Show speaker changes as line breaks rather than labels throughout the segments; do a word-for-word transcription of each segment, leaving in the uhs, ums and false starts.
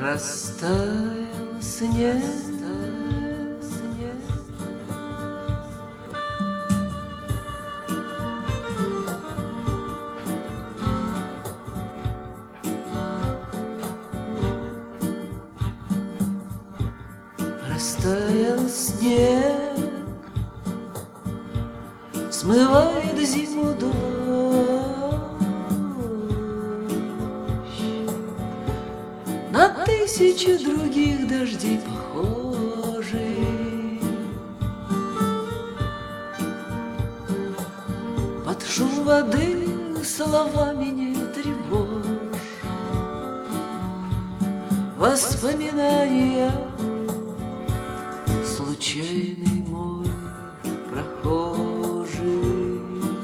Растаял снег, растаял снег, смывает зиму дождь. На тысячу других дождей похожий. Под шум воды словами не тревожь. Воспоминания случайный мой прохожий.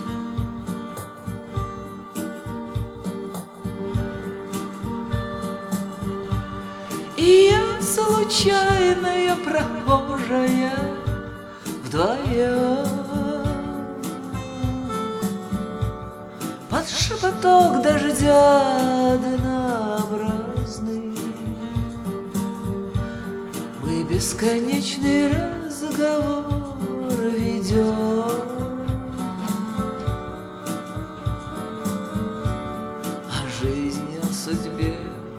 И я случайная прохожая вдвоем под шепоток дождя однообразный. Мы бесконечный разговор ведем о жизни, о судьбе,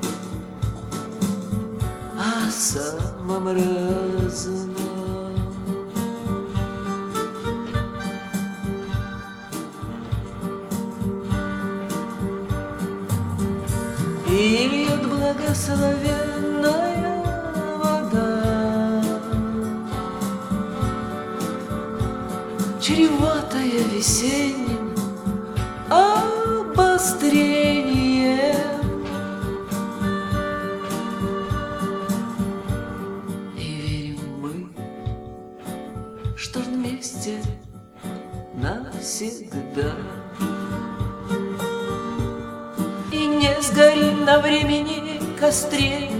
о самом разном. И льет благословенная вода, чреватая весенним обострением. И верим мы, что вместе навсегда. И не сгорим на времени костре.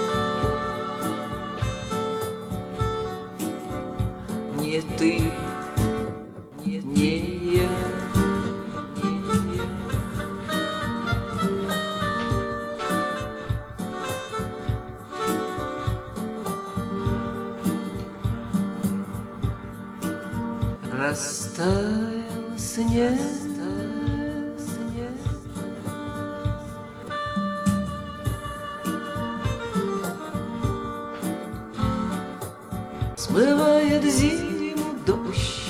Не ты, не, не я, не я. Растаял снег, смывает зиму дождь.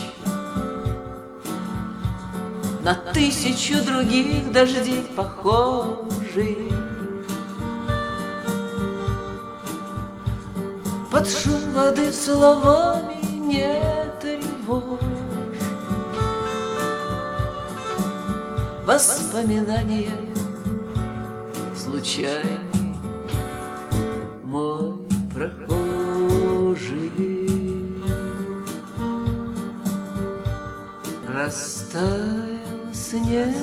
На тысячу других дождей похожий. Под шум воды словами не тревожь. Воспоминания случайный мой прохожий. Растаял снег,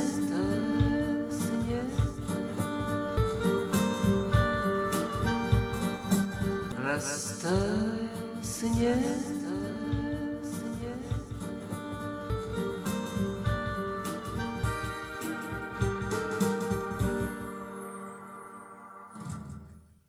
растаял снег.